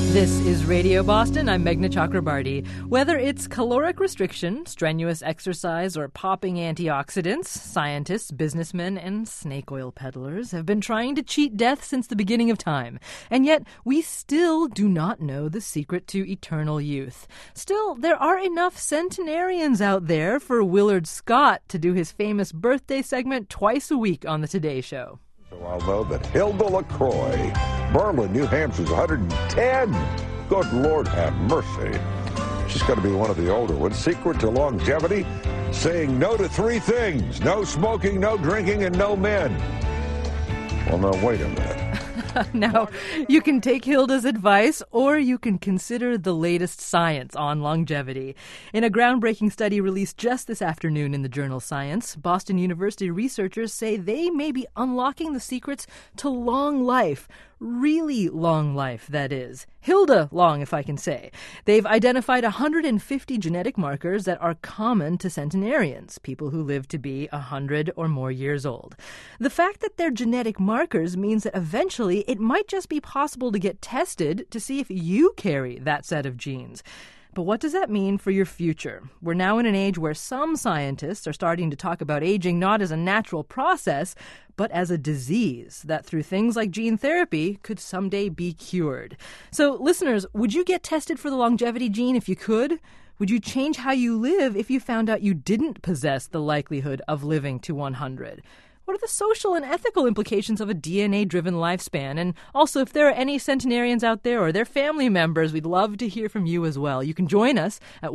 This is Radio Boston. I'm Meghna Chakrabarty. Whether it's caloric restriction, strenuous exercise, or popping antioxidants, scientists, businessmen, and snake oil peddlers have been trying to cheat death since the beginning of time. And yet, we still do not know the secret to eternal youth. Still, there are enough centenarians out there for Willard Scott to do his famous birthday segment twice a week on The Today Show. So I'll know that Hilda LaCroix, Berlin, New Hampshire's 110. Good Lord have mercy. She's going to be one of the older ones. Secret to longevity, saying no to three things: no smoking, no drinking, and no men. Well, now, wait a minute. Now, you can take Hilda's advice, or you can consider the latest science on longevity. In a groundbreaking study released just this afternoon in the journal Science, Boston University researchers say they may be unlocking the secrets to long life. Really long life, that is. Hilda long, if I can say. They've identified 150 genetic markers that are common to centenarians, people who live to be 100 or more years old. The fact that they're genetic markers means that eventually it might just be possible to get tested to see if you carry that set of genes. But what does that mean for your future? We're now in an age where some scientists are starting to talk about aging not as a natural process, but as a disease that through things like gene therapy could someday be cured. So, listeners, would you get tested for the longevity gene if you could? Would you change how you live if you found out you didn't possess the likelihood of living to 100? What are the social and ethical implications of a DNA-driven lifespan? And also, if there are any centenarians out there or their family members, we'd love to hear from you as well. You can join us at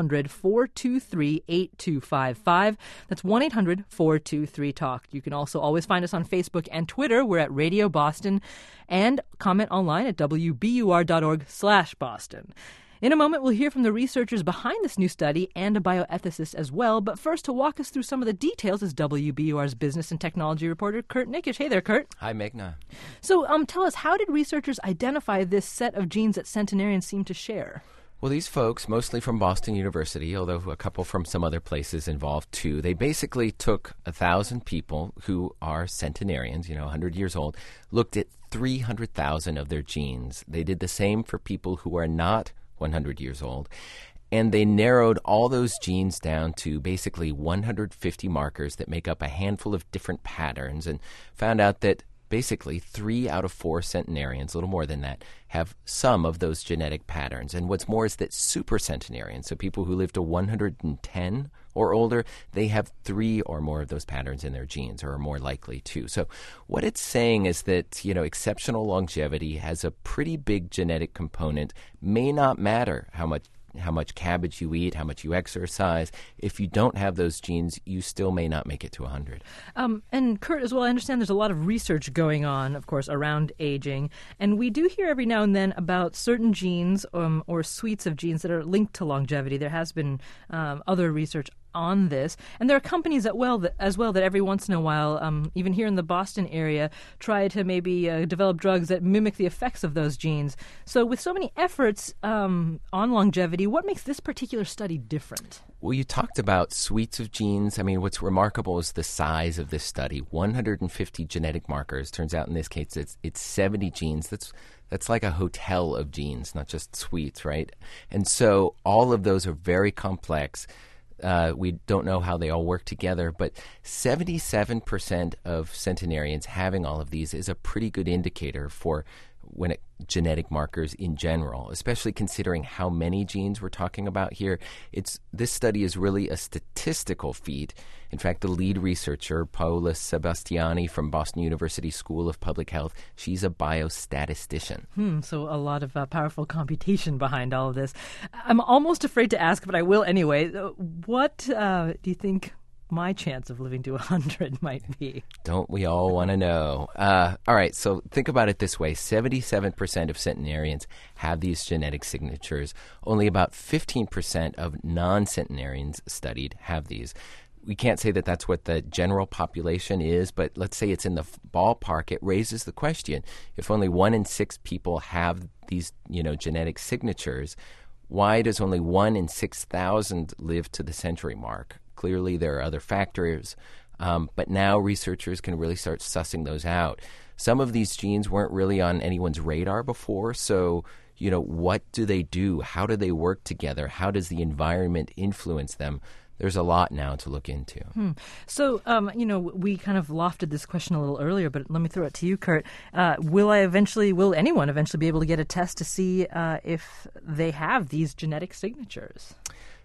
1-800-423-8255. That's 1-800-423-TALK. You can also always find us on Facebook and Twitter. We're at Radio Boston. And comment online at wbur.org/Boston. In a moment, we'll hear from the researchers behind this new study and a bioethicist as well. But first, to walk us through some of the details is WBUR's business and technology reporter, Kurt Nikisch. Hey there, Kurt. Hi, Meghna. So tell us, how did researchers identify this set of genes that centenarians seem to share? Well, these folks, mostly from Boston University, although a couple from some other places involved too, they basically took 1,000 people who are centenarians, 100 years old, looked at 300,000 of their genes. They did the same for people who are not 100 years old. And they narrowed all those genes down to basically 150 markers that make up a handful of different patterns, and found out that basically 3 out of 4 centenarians, a little more than that, have some of those genetic patterns. And what's more is that super centenarians, so people who live to 110 or older, they have 3 or more of those patterns in their genes, or are more likely to. So what it's saying is that, exceptional longevity has a pretty big genetic component. May not matter how much cabbage you eat, how much you exercise. If you don't have those genes, you still may not make it to 100. And Kurt, as well, I understand there's a lot of research going on, of course, around aging. And we do hear every now and then about certain genes or suites of genes that are linked to longevity. There has been other research on this. And there are companies that every once in a while, even here in the Boston area, try to maybe develop drugs that mimic the effects of those genes. So with so many efforts on longevity, what makes this particular study different? Well, you talked about suites of genes. I mean, what's remarkable is the size of this study. 150 genetic markers. Turns out in this case it's 70 genes. That's like a hotel of genes, not just suites, right? And so all of those are very complex. We don't know how they all work together, but 77% of centenarians having all of these is a pretty good indicator for genetic markers in general, especially considering how many genes we're talking about here. This study is really a statistical feat. In fact, the lead researcher, Paola Sebastiani from Boston University School of Public Health, she's a biostatistician. So a lot of powerful computation behind all of this. I'm almost afraid to ask, but I will anyway. What do you think my chance of living to 100 might be? Don't we all want to know? All right, so think about it this way. 77% of centenarians have these genetic signatures. Only about 15% of non-centenarians studied have these. We can't say that that's what the general population is, but let's say it's in the ballpark. It raises the question, if only 1 in 6 people have these, genetic signatures, why does only 1 in 6,000 live to the century mark? Clearly, there are other factors, but now researchers can really start sussing those out. Some of these genes weren't really on anyone's radar before, so what do they do? How do they work together? How does the environment influence them? There's a lot now to look into. So, we kind of lofted this question a little earlier, but let me throw it to you, Kurt. Will anyone eventually be able to get a test to see if they have these genetic signatures?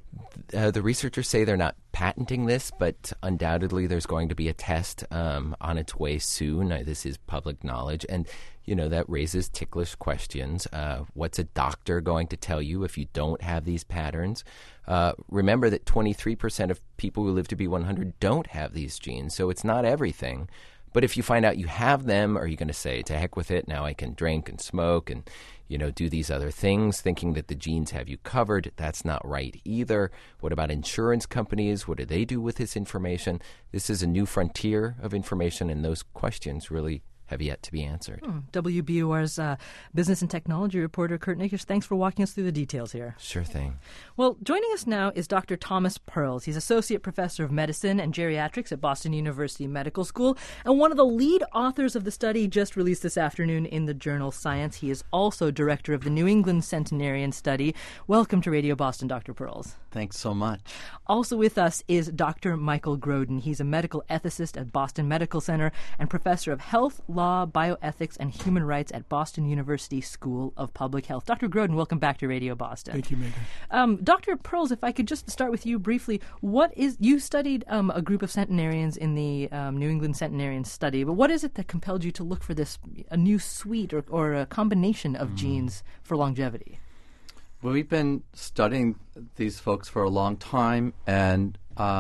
The researchers say they're not patenting this, but undoubtedly there's going to be a test on its way soon. This is public knowledge, and that raises ticklish questions. What's a doctor going to tell you if you don't have these patterns? Remember that 23% of people who live to be 100 don't have these genes, so it's not everything. But if you find out you have them, are you going to say, to heck with it, now I can drink and smoke and, do these other things, thinking that the genes have you covered? That's not right either. What about insurance companies? What do they do with this information? This is a new frontier of information, and those questions really have yet to be answered. WBUR's business and technology reporter, Kurt Nikisch, thanks for walking us through the details here. Sure thing. Well, joining us now is Dr. Thomas Perls. He's Associate Professor of Medicine and Geriatrics at Boston University Medical School and one of the lead authors of the study just released this afternoon in the journal Science. He is also director of the New England Centenarian Study. Welcome to Radio Boston, Dr. Perls. Thanks so much. Also with us is Dr. Michael Groden. He's a medical ethicist at Boston Medical Center and professor of health, law, bioethics, and human rights at Boston University School of Public Health. Dr. Groden, welcome back to Radio Boston. Thank you, Megan. Dr. Perls, if I could just start with you briefly, you studied a group of centenarians in the New England Centenarian Study, but what is it that compelled you to look for a new suite or a combination of genes for longevity? Well, we've been studying these folks for a long time, and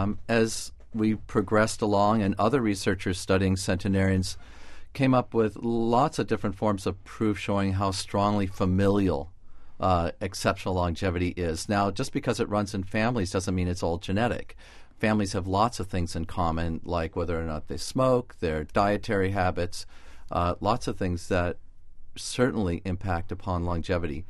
as we progressed along and other researchers studying centenarians came up with lots of different forms of proof showing how strongly familial exceptional longevity is. Now, just because it runs in families doesn't mean it's all genetic. Families have lots of things in common, like whether or not they smoke, their dietary habits, lots of things that certainly impact upon longevity.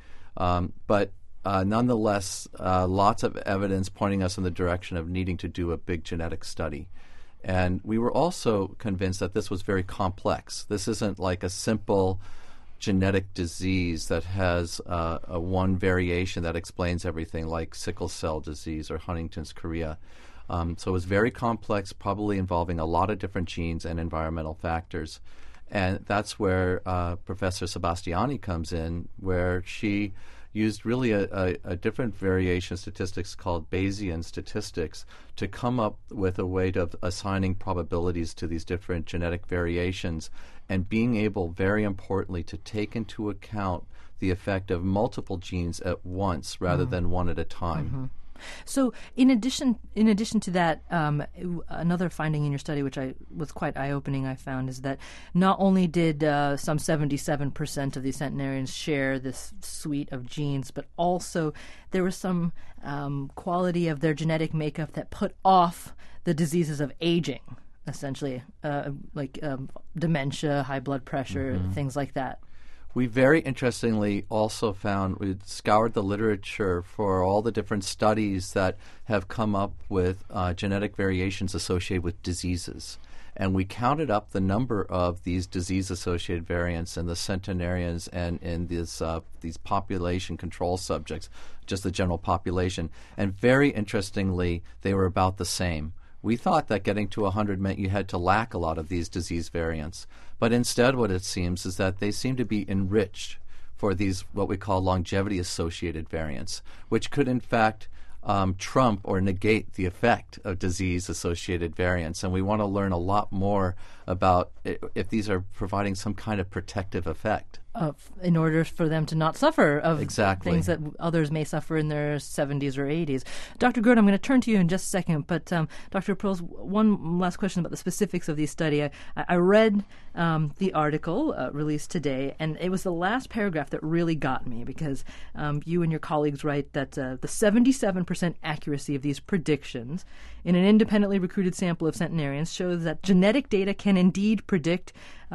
But nonetheless, lots of evidence pointing us in the direction of needing to do a big genetic study. And we were also convinced that this was very complex. This isn't like a simple genetic disease that has a one variation that explains everything, like sickle cell disease or Huntington's chorea. So it was very complex, probably involving a lot of different genes and environmental factors. And that's where Professor Sebastiani comes in, where she used really a different variation of statistics called Bayesian statistics to come up with a way of assigning probabilities to these different genetic variations and being able, very importantly, to take into account the effect of multiple genes at once rather than one at a time. Mm-hmm. So, in addition to that, another finding in your study, which was quite eye-opening, I found, is that not only did some 77% of these centenarians share this suite of genes, but also there was some quality of their genetic makeup that put off the diseases of aging, essentially, like dementia, high blood pressure, things like that. We very interestingly also found, we scoured the literature for all the different studies that have come up with genetic variations associated with diseases. And we counted up the number of these disease-associated variants in the centenarians and in these population control subjects, just the general population. And very interestingly, they were about the same. We thought that getting to 100 meant you had to lack a lot of these disease variants. But instead what it seems is that they seem to be enriched for these what we call longevity-associated variants, which could in fact trump or negate the effect of disease-associated variants. And we want to learn a lot more about if these are providing some kind of protective effect. In order for them to not suffer of exactly. things that others may suffer in their 70s or 80s. Dr. Groden, I'm going to turn to you in just a second, but Dr. Perls, one last question about the specifics of the study. I read the article released today, and it was the last paragraph that really got me because you and your colleagues write that the 77% accuracy of these predictions in an independently recruited sample of centenarians shows that genetic data can indeed predict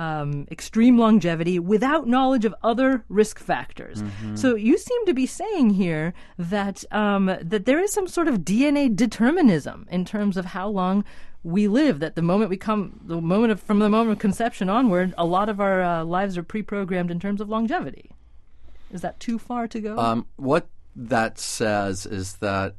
extreme longevity without knowledge of other risk factors. Mm-hmm. So you seem to be saying here that that there is some sort of DNA determinism in terms of how long we live. That from the moment of conception onward, a lot of our lives are pre-programmed in terms of longevity. Is that too far to go? What that says is that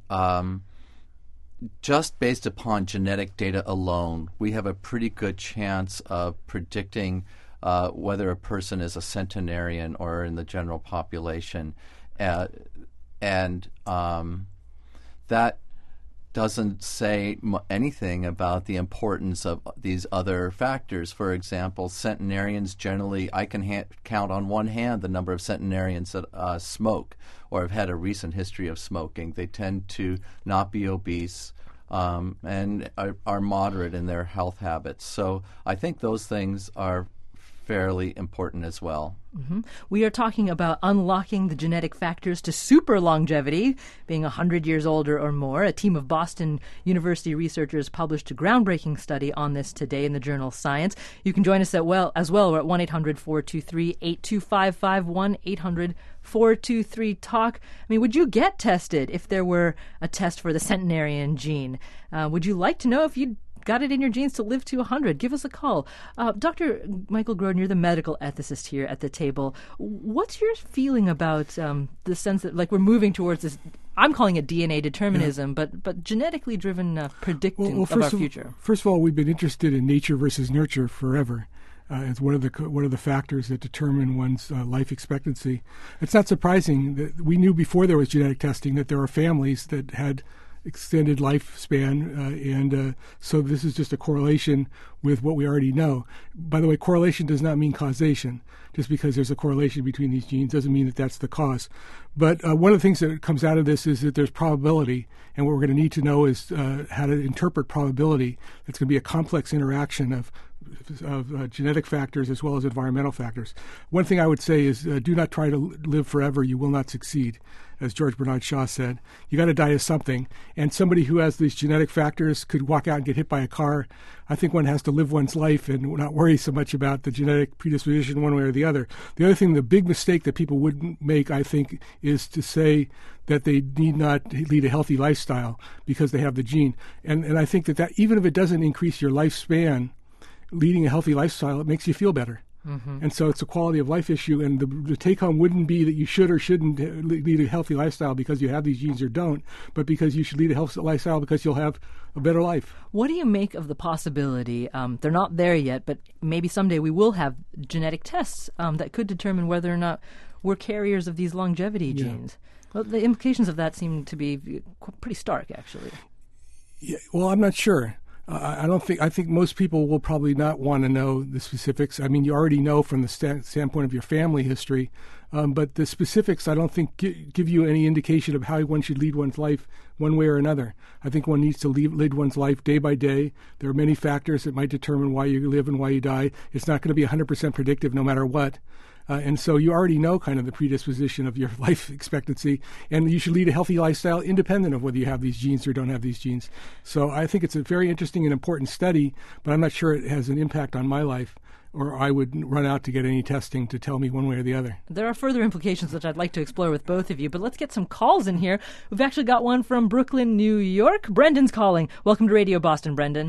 just based upon genetic data alone, we have a pretty good chance of predicting whether a person is a centenarian or in the general population. And that doesn't say anything about the importance of these other factors. For example, centenarians generally, I can count on one hand the number of centenarians that smoke or have had a recent history of smoking. They tend to not be obese and are moderate in their health habits. So I think those things are fairly important as well. Mm-hmm. We are talking about unlocking the genetic factors to super longevity, being 100 years older or more. A team of Boston University researchers published a groundbreaking study on this today in the journal Science. You can join us as well. We're at 1-800-423-8255, 1-800-423-TALK. I mean, would you get tested if there were a test for the centenarian gene? Would you like to know if you'd got it in your genes to live to 100? Give us a call. Dr. Michael Grodin, you're the medical ethicist here at the table. What's your feeling about the sense that, like, we're moving towards this, I'm calling it DNA determinism, but genetically driven predicting of our future? First of all, we've been interested in nature versus nurture forever. It's one of the factors that determine one's life expectancy. It's not surprising that we knew before there was genetic testing that there are families that had extended lifespan, and so this is just a correlation with what we already know. By the way, correlation does not mean causation. Just because there's a correlation between these genes doesn't mean that that's the cause. But one of the things that comes out of this is that there's probability, and what we're going to need to know is how to interpret probability. It's going to be a complex interaction of genetic factors as well as environmental factors. One thing I would say is do not try to live forever. You will not succeed. As George Bernard Shaw said, you got to die of something. And somebody who has these genetic factors could walk out and get hit by a car. I think one has to live one's life and not worry so much about the genetic predisposition one way or the other. The other thing, the big mistake that people wouldn't make, I think, is to say that they need not lead a healthy lifestyle because they have the gene. And I think that even if it doesn't increase your lifespan, leading a healthy lifestyle, it makes you feel better. Mm-hmm. And so it's a quality of life issue, and the take-home wouldn't be that you should or shouldn't lead a healthy lifestyle because you have these genes or don't, but because you should lead a healthy lifestyle because you'll have a better life. What do you make of the possibility, they're not there yet, but maybe someday we will have genetic tests that could determine whether or not we're carriers of these longevity genes? Well, the implications of that seem to be pretty stark, actually. Yeah, well, I'm not sure. I think most people will probably not want to know the specifics. I mean, you already know from the standpoint of your family history, but the specifics I don't think give you any indication of how one should lead one's life one way or another. I think one needs to lead one's life day by day. There are many factors that might determine why you live and why you die. It's not going to be 100% predictive no matter what. And so you already know kind of the predisposition of your life expectancy, and you should lead a healthy lifestyle independent of whether you have these genes or don't have these genes. So I think it's a very interesting and important study, but I'm not sure it has an impact on my life, or I would run out to get any testing to tell me one way or the other. There are further implications that I'd like to explore with both of you, but let's get some calls in here. We've actually got one from Brooklyn, New York. Brendan's calling. Welcome to Radio Boston, Brendan.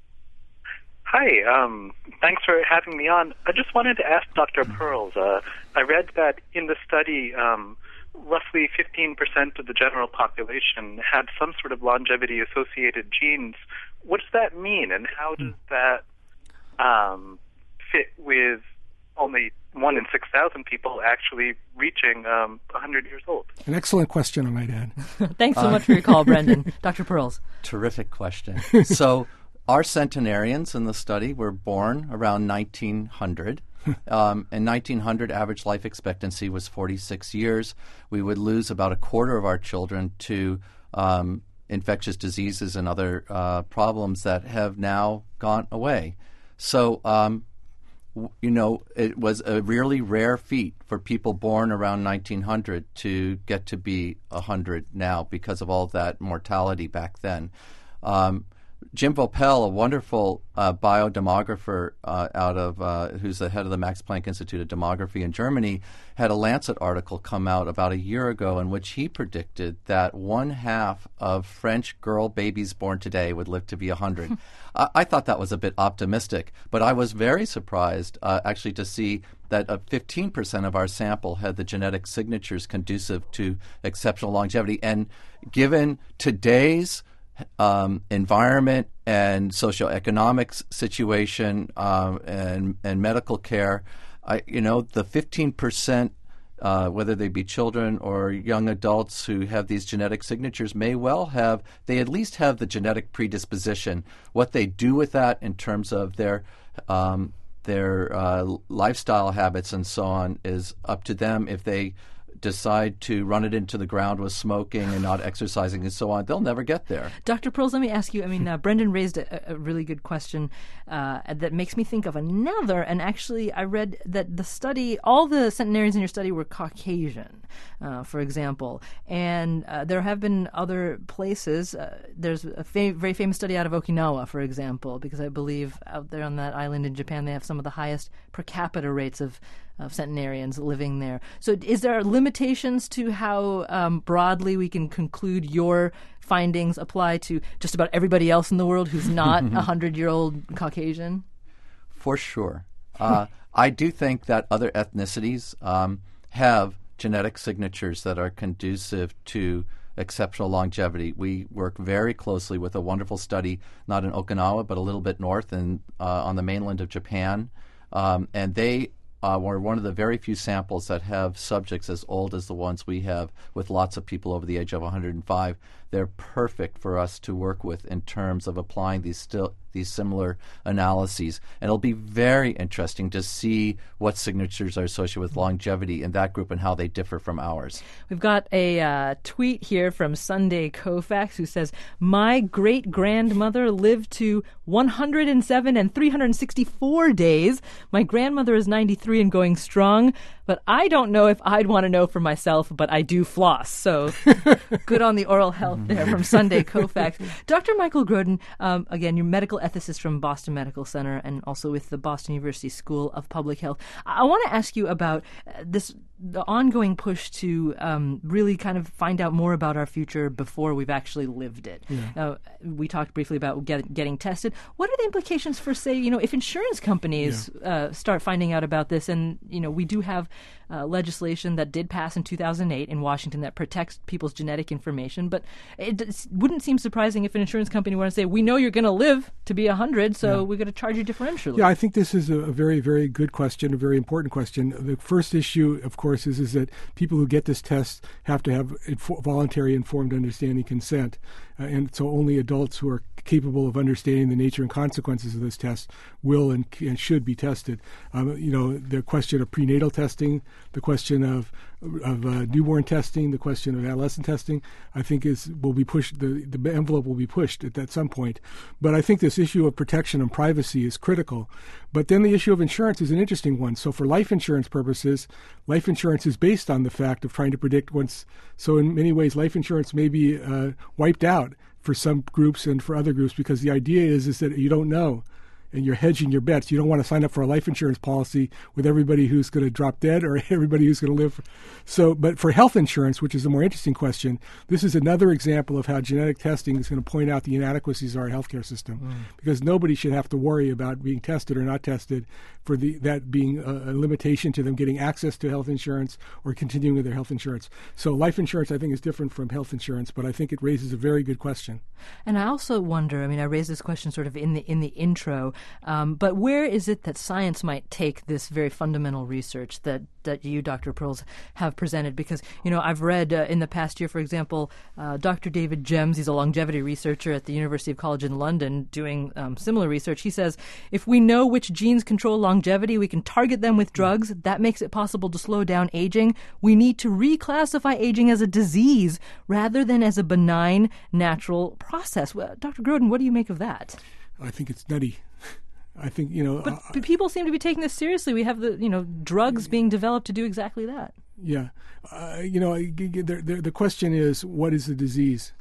Hi, thanks for having me on. I just wanted to ask Dr. Pearls. I read that in the study, roughly 15% of the general population had some sort of longevity-associated genes. What does that mean, and how does that fit with only 1 in 6,000 people actually reaching 100 years old? An excellent question, I might add. Thanks so much for your call, Brendan. Dr. Pearls. Terrific question. So our centenarians in the study were born around 1900. In 1900, average life expectancy was 46 years. We would lose about a quarter of our children to infectious diseases and other problems that have now gone away. So, it was a really rare feat for people born around 1900 to get to be 100 now because of all that mortality back then. Jim Vopel, a wonderful biodemographer who's the head of the Max Planck Institute of Demography in Germany, had a Lancet article come out about a year ago in which he predicted that 1/2 of French girl babies born today would live to be 100. I thought that was a bit optimistic, but I was very surprised actually to see that 15% of our sample had the genetic signatures conducive to exceptional longevity. And given today's environment and socioeconomic situation and medical care, the 15%, whether they be children or young adults who have these genetic signatures, may well they at least have the genetic predisposition. What they do with that in terms of their lifestyle habits and so on is up to them. If they decide to run it into the ground with smoking and not exercising and so on, they'll never get there. Dr. Pearls, let me ask you, Brendan raised a really good question that makes me think of another, and actually I read that the study, all the centenarians in your study were Caucasian, for example, and there have been other places. There's a very famous study out of Okinawa, for example, because I believe out there on that island in Japan they have some of the highest per capita rates of centenarians living there. So is there limitations to how broadly we can conclude your findings apply to just about everybody else in the world who's not a 100-year-old Caucasian? For sure. I do think that other ethnicities have genetic signatures that are conducive to exceptional longevity. We work very closely with a wonderful study, not in Okinawa, but a little bit north and on the mainland of Japan, and they were one of the very few samples that have subjects as old as the ones we have, with lots of people over the age of 105. They're perfect for us to work with in terms of applying these similar analyses. And it'll be very interesting to see what signatures are associated with longevity in that group and how they differ from ours. We've got a tweet here from Sunday Koufax who says, "My great-grandmother lived to 107 and 364 days. My grandmother is 93 and going strong, but I don't know if I'd want to know for myself, but I do floss." So good on the oral health there from Sunday Koufax. Dr. Michael Grodin, again, you're medical ethicist from Boston Medical Center and also with the Boston University School of Public Health. I want to ask you about the ongoing push to really kind of find out more about our future before we've actually lived it. Yeah. Now, we talked briefly about getting tested. What are the implications for, say, if insurance companies start finding out about this? And, we do have legislation that did pass in 2008 in Washington that protects people's genetic information, but it wouldn't seem surprising if an insurance company were to say, we know you're going to live to be 100, so we're going to charge you differentially. Yeah, I think this is a very, very good question, a very important question. The first issue, of course, is that people who get this test have to have voluntary informed understanding consent. And so only adults who are capable of understanding the nature and consequences of this test will and should be tested. The question of prenatal testing, the question of newborn testing, the question of adolescent testing, I think will be pushed. The envelope will be pushed at some point. But I think this issue of protection and privacy is critical. But then the issue of insurance is an interesting one. So for life insurance purposes, life insurance is based on the fact of trying to predict once. So in many ways, life insurance may be wiped out for some groups and for other groups, because the idea is that you don't know. And you're hedging your bets. You don't want to sign up for a life insurance policy with everybody who's going to drop dead or everybody who's going to live. But for health insurance, which is a more interesting question, this is another example of how genetic testing is going to point out the inadequacies of our healthcare system, because nobody should have to worry about being tested or not tested for that being a limitation to them getting access to health insurance or continuing with their health insurance. So life insurance, I think, is different from health insurance, but I think it raises a very good question. And I also wonder, I raised this question sort of in the intro, but where is it that science might take this very fundamental research that you, Dr. Pearls, have presented? Because, I've read in the past year, for example, Dr. David Gems, he's a longevity researcher at the University of College in London doing similar research. He says, if we know which genes control longevity, we can target them with drugs. That makes it possible to slow down aging. We need to reclassify aging as a disease rather than as a benign, natural process. Well, Dr. Grodin, what do you make of that? I think it's nutty. I think, But people seem to be taking this seriously. We have the, drugs being developed to do exactly that. Yeah. The question is, what is the disease?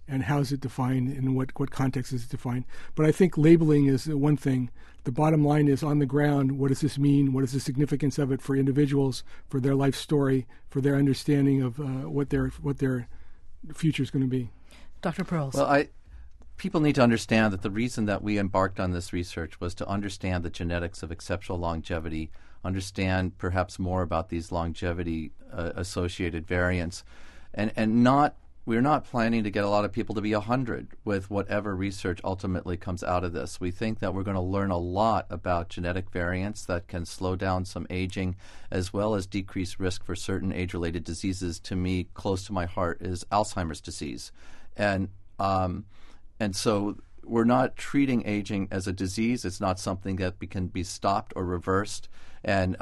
and how is it defined and what context is it defined. But I think labeling is one thing. The bottom line is on the ground, what does this mean? What is the significance of it for individuals, for their life story, for their understanding of what their future is going to be? Dr. Perls. Well, people need to understand that the reason that we embarked on this research was to understand the genetics of exceptional longevity, understand perhaps more about these longevity associated variants, and we're not planning to get a lot of people to be 100 with whatever research ultimately comes out of this. We think that we're going to learn a lot about genetic variants that can slow down some aging as well as decrease risk for certain age-related diseases. To me, close to my heart is Alzheimer's disease. And so we're not treating aging as a disease. It's not something that can be stopped or reversed. And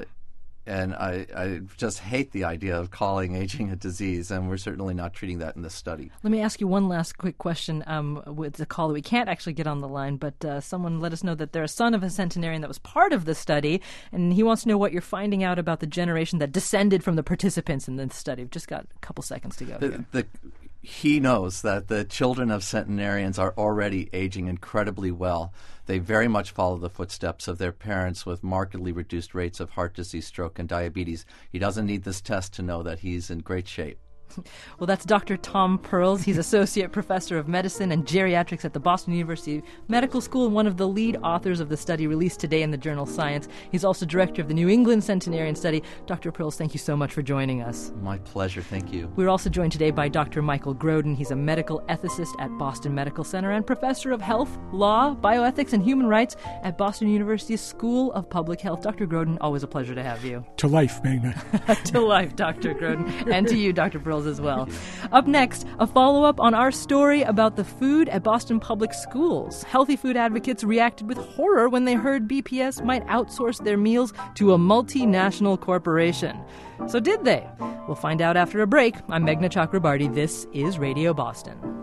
I just hate the idea of calling aging a disease, and we're certainly not treating that in this study. Let me ask you one last quick question with the call that we can't actually get on the line, but someone let us know that they're a son of a centenarian that was part of the study, and he wants to know what you're finding out about the generation that descended from the participants in this study. We've just got a couple seconds to go here. He knows that the children of centenarians are already aging incredibly well. They very much follow the footsteps of their parents with markedly reduced rates of heart disease, stroke, and diabetes. He doesn't need this test to know that he's in great shape. Well, that's Dr. Tom Perls. He's Associate Professor of Medicine and Geriatrics at the Boston University Medical School and one of the lead authors of the study released today in the journal Science. He's also director of the New England Centenarian Study. Dr. Perls, thank you so much for joining us. My pleasure. Thank you. We're also joined today by Dr. Michael Groden. He's a medical ethicist at Boston Medical Center and professor of health, law, bioethics, and human rights at Boston University's School of Public Health. Dr. Groden, always a pleasure to have you. To life, Magna. To life, Dr. Groden. And to you, Dr. Perls, as well. Up next, a follow-up on our story about the food at Boston Public Schools. Healthy food advocates reacted with horror when they heard BPS might outsource their meals to a multinational corporation. So did they? We'll find out after a break. I'm Meghna Chakrabarty. This is Radio Boston.